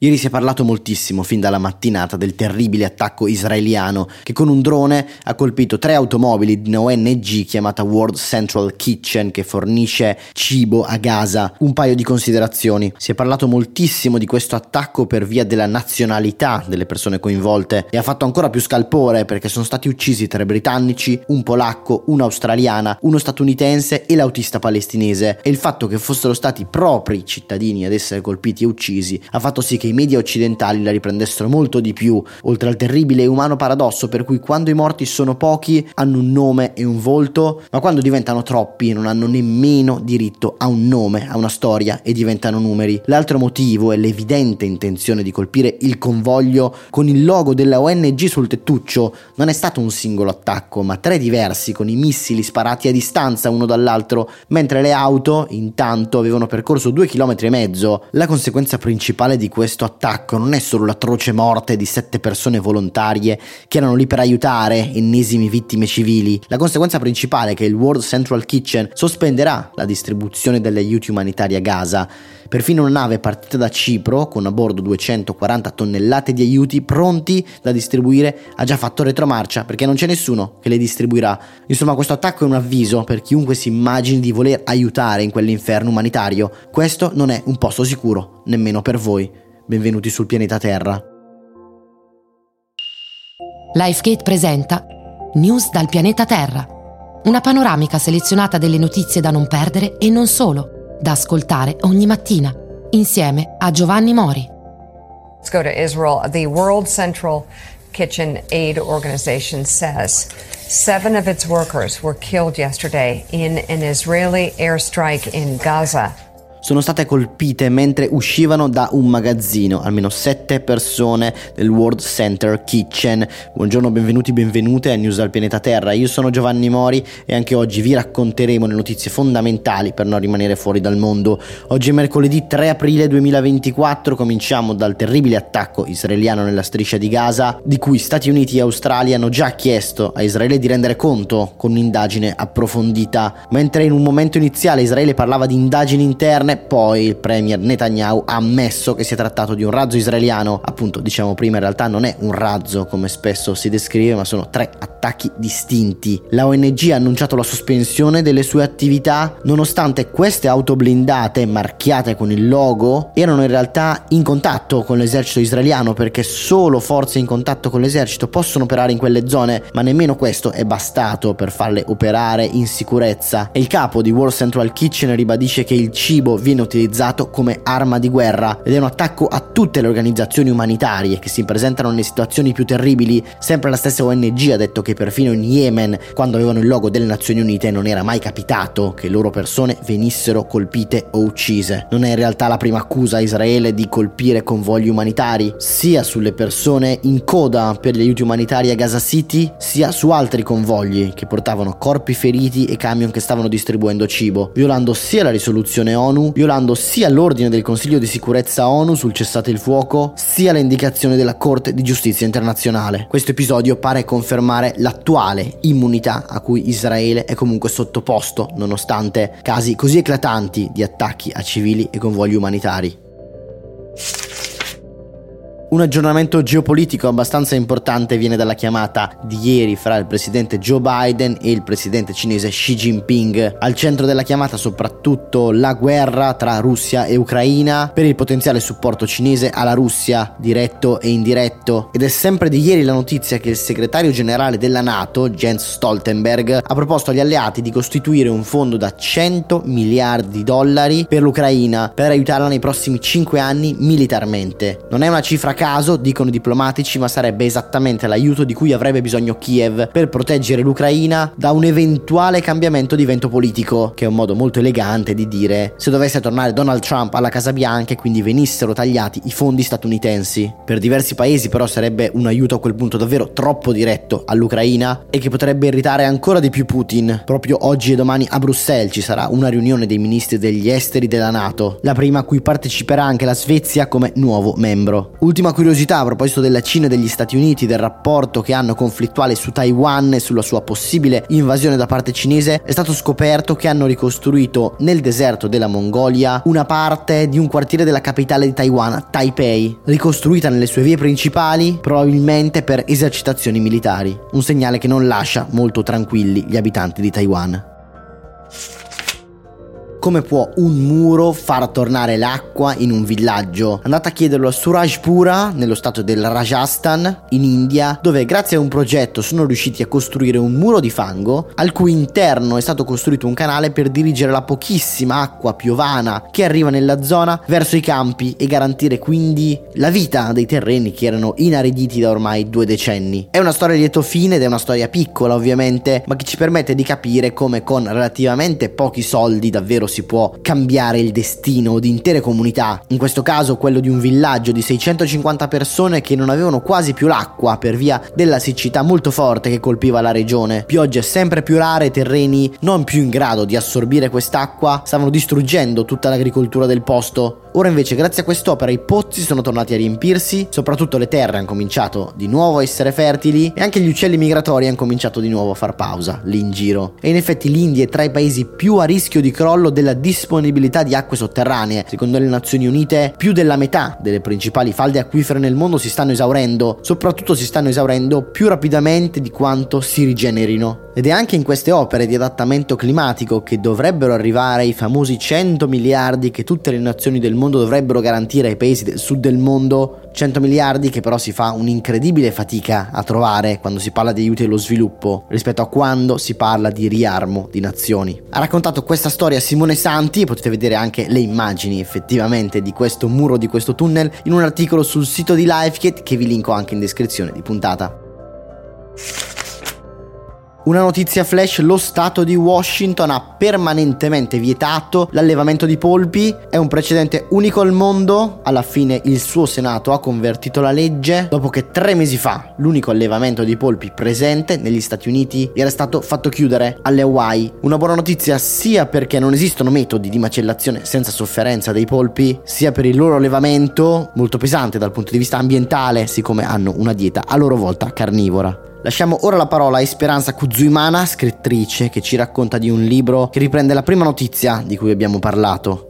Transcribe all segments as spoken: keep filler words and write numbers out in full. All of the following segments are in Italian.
Ieri si è parlato moltissimo fin dalla mattinata del terribile attacco israeliano che con un drone ha colpito tre automobili di una O N G chiamata World Central Kitchen che fornisce cibo a Gaza. Un paio di considerazioni: si è parlato moltissimo di questo attacco per via della nazionalità delle persone coinvolte e ha fatto ancora più scalpore perché sono stati uccisi tre britannici, un polacco, un'australiana, uno statunitense e l'autista palestinese, e il fatto che fossero stati propri cittadini ad essere colpiti e uccisi ha fatto sì che i media occidentali la riprendessero molto di più, oltre al terribile e umano paradosso per cui quando i morti sono pochi hanno un nome e un volto, ma quando diventano troppi non hanno nemmeno diritto a un nome, a una storia, e diventano numeri. L'altro motivo è l'evidente intenzione di colpire il convoglio con il logo della O N G sul tettuccio. Non è stato un singolo attacco, ma tre diversi con i missili sparati a distanza uno dall'altro, mentre le auto intanto avevano percorso due chilometri e mezzo. La conseguenza principale di questo attacco non è solo l'atroce morte di sette persone volontarie che erano lì per aiutare ennesime vittime civili. La conseguenza principale è che il World Central Kitchen sospenderà la distribuzione degli aiuti umanitari a Gaza. Perfino una nave partita da Cipro con a bordo duecentoquaranta tonnellate di aiuti pronti da distribuire ha già fatto retromarcia perché non c'è nessuno che le distribuirà. Insomma, questo attacco è un avviso per chiunque si immagini di voler aiutare in quell'inferno umanitario. Questo non è un posto sicuro, nemmeno per voi. Benvenuti sul pianeta Terra. Lifegate presenta News dal pianeta Terra, una panoramica selezionata delle notizie da non perdere e non solo, da ascoltare ogni mattina, insieme a Giovanni Mori. Let's go to Israel. The World Central Kitchen Aid Organization says seven of its workers were killed yesterday in an Israeli airstrike in Gaza. Sono state colpite mentre uscivano da un magazzino, almeno sette persone del World Center Kitchen. Buongiorno, benvenuti, benvenute a News dal pianeta Terra. Io sono Giovanni Mori e anche oggi vi racconteremo le notizie fondamentali per non rimanere fuori dal mondo. Oggi è mercoledì tre aprile duemilaventiquattro, cominciamo dal terribile attacco israeliano nella striscia di Gaza, di cui Stati Uniti e Australia hanno già chiesto a Israele di rendere conto con un'indagine approfondita. Mentre in un momento iniziale Israele parlava di indagini interne, poi il premier Netanyahu ha ammesso che si è trattato di un razzo israeliano. Appunto, diciamo prima, in realtà non è un razzo come spesso si descrive, ma sono tre attacchi distinti. La O N G ha annunciato la sospensione delle sue attività nonostante queste auto blindate marchiate con il logo erano in realtà in contatto con l'esercito israeliano, perché solo forze in contatto con l'esercito possono operare in quelle zone, ma nemmeno questo è bastato per farle operare in sicurezza. E il capo di World Central Kitchen ribadisce che il cibo viene utilizzato come arma di guerra ed è un attacco a tutte le organizzazioni umanitarie che si presentano nelle situazioni più terribili. Sempre la stessa O N G ha detto che perfino in Yemen, quando avevano il logo delle Nazioni Unite, non era mai capitato che loro persone venissero colpite o uccise. Non è in realtà la prima accusa a Israele di colpire convogli umanitari, sia sulle persone in coda per gli aiuti umanitari a Gaza City, sia su altri convogli che portavano corpi feriti e camion che stavano distribuendo cibo, violando sia la risoluzione ONU, violando sia l'ordine del Consiglio di Sicurezza ONU sul cessate il fuoco, sia le indicazioni della Corte di Giustizia Internazionale. Questo episodio pare confermare l'attuale immunità a cui Israele è comunque sottoposto, nonostante casi così eclatanti di attacchi a civili e convogli umanitari. Un aggiornamento geopolitico abbastanza importante viene dalla chiamata di ieri fra il presidente Joe Biden e il presidente cinese Xi Jinping. Al centro della chiamata soprattutto la guerra tra Russia e Ucraina per il potenziale supporto cinese alla Russia, diretto e indiretto. Ed è sempre di ieri la notizia che il segretario generale della NATO, Jens Stoltenberg, ha proposto agli alleati di costituire un fondo da cento miliardi di dollari per l'Ucraina per aiutarla nei prossimi cinque anni militarmente. Non è una cifra caso, dicono i diplomatici, ma sarebbe esattamente l'aiuto di cui avrebbe bisogno Kiev per proteggere l'Ucraina da un eventuale cambiamento di vento politico, che è un modo molto elegante di dire se dovesse tornare Donald Trump alla Casa Bianca e quindi venissero tagliati i fondi statunitensi. Per diversi paesi però sarebbe un aiuto a quel punto davvero troppo diretto all'Ucraina e che potrebbe irritare ancora di più Putin. Proprio oggi e domani a Bruxelles ci sarà una riunione dei ministri degli esteri della NATO, la prima a cui parteciperà anche la Svezia come nuovo membro. Ultima Ultima curiosità a proposito della Cina e degli Stati Uniti, del rapporto che hanno conflittuale su Taiwan e sulla sua possibile invasione da parte cinese, è stato scoperto che hanno ricostruito nel deserto della Mongolia una parte di un quartiere della capitale di Taiwan, Taipei, ricostruita nelle sue vie principali, probabilmente per esercitazioni militari. Un segnale che non lascia molto tranquilli gli abitanti di Taiwan. Come può un muro far tornare l'acqua in un villaggio? Andate a chiederlo a Surajpura, nello stato del Rajasthan, in India, dove grazie a un progetto sono riusciti a costruire un muro di fango, al cui interno è stato costruito un canale per dirigere la pochissima acqua piovana che arriva nella zona verso i campi e garantire quindi la vita dei terreni che erano inariditi da ormai due decenni. È una storia a lieto fine ed è una storia piccola ovviamente, ma che ci permette di capire come con relativamente pochi soldi davvero si può cambiare il destino di intere comunità, in questo caso quello di un villaggio di seicentocinquanta persone che non avevano quasi più l'acqua per via della siccità molto forte che colpiva la regione. Piogge sempre più rare, terreni non più in grado di assorbire quest'acqua stavano distruggendo tutta l'agricoltura del posto. Ora invece grazie a quest'opera i pozzi sono tornati a riempirsi, soprattutto le terre hanno cominciato di nuovo a essere fertili e anche gli uccelli migratori hanno cominciato di nuovo a far pausa lì in giro. E in effetti l'India è tra i paesi più a rischio di crollo della disponibilità di acque sotterranee. Secondo le Nazioni Unite più della metà delle principali falde acquifere nel mondo si stanno esaurendo, soprattutto si stanno esaurendo più rapidamente di quanto si rigenerino. Ed è anche in queste opere di adattamento climatico che dovrebbero arrivare i famosi cento miliardi che tutte le nazioni del mondo dovrebbero garantire ai paesi del sud del mondo, cento miliardi che però si fa un'incredibile fatica a trovare quando si parla di aiuti allo sviluppo rispetto a quando si parla di riarmo di nazioni. Ha raccontato questa storia Simone Santi e potete vedere anche le immagini effettivamente di questo muro, di questo tunnel, in un articolo sul sito di Lifegate che vi linko anche in descrizione di puntata. Una notizia flash: lo stato di Washington ha permanentemente vietato l'allevamento di polpi, è un precedente unico al mondo. Alla fine il suo senato ha convertito la legge dopo che tre mesi fa l'unico allevamento di polpi presente negli Stati Uniti era stato fatto chiudere alle Hawaii. Una buona notizia sia perché non esistono metodi di macellazione senza sofferenza dei polpi, sia per il loro allevamento molto pesante dal punto di vista ambientale, siccome hanno una dieta a loro volta carnivora. Lasciamo ora la parola a Esperanza Kuzuimana, scrittrice, che ci racconta di un libro che riprende la prima notizia di cui abbiamo parlato.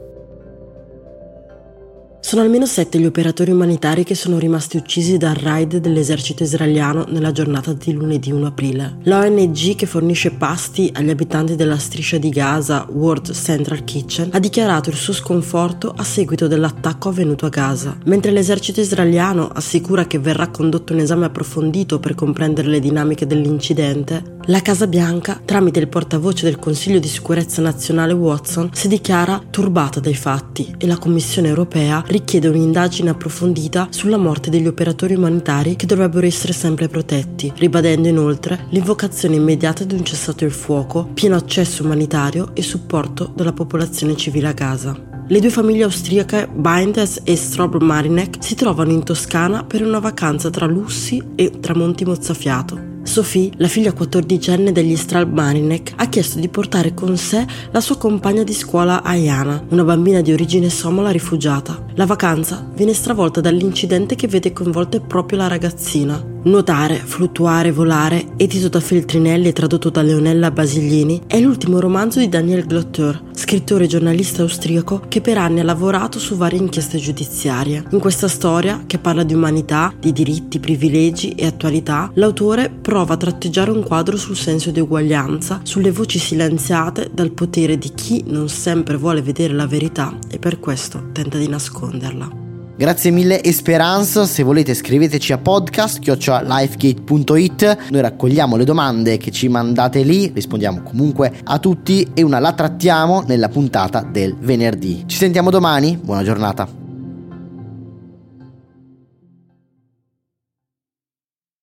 Sono almeno sette gli operatori umanitari che sono rimasti uccisi dal raid dell'esercito israeliano nella giornata di lunedì primo aprile. L'O N G che fornisce pasti agli abitanti della striscia di Gaza, World Central Kitchen, ha dichiarato il suo sconforto a seguito dell'attacco avvenuto a Gaza. Mentre l'esercito israeliano assicura che verrà condotto un esame approfondito per comprendere le dinamiche dell'incidente, la Casa Bianca, tramite il portavoce del Consiglio di Sicurezza Nazionale Watson, si dichiara turbata dai fatti e la Commissione europea richiede un'indagine approfondita sulla morte degli operatori umanitari che dovrebbero essere sempre protetti, ribadendo inoltre l'invocazione immediata di un cessate il fuoco, pieno accesso umanitario e supporto della popolazione civile a Gaza. Le due famiglie austriache Bindes e Straub-Marinek si trovano in Toscana per una vacanza tra lussi e tramonti mozzafiato. Sophie, la figlia quattordicenne degli Straub-Marinek, ha chiesto di portare con sé la sua compagna di scuola Ayana, una bambina di origine somala rifugiata. La vacanza viene stravolta dall'incidente che vede coinvolta proprio la ragazzina. Nuotare, fluttuare, volare, edito da Feltrinelli e tradotto da Leonella Basiglini, è l'ultimo romanzo di Daniel Glotter, scrittore e giornalista austriaco che per anni ha lavorato su varie inchieste giudiziarie. In questa storia, che parla di umanità, di diritti, privilegi e attualità, l'autore prova a tratteggiare un quadro sul senso di uguaglianza, sulle voci silenziate dal potere di chi non sempre vuole vedere la verità e per questo tenta di nasconderla. Grazie mille Esperanza, se volete scriveteci a podcast chiocciola lifegate punto it, noi raccogliamo le domande che ci mandate lì, rispondiamo comunque a tutti e una la trattiamo nella puntata del venerdì. Ci sentiamo domani, buona giornata.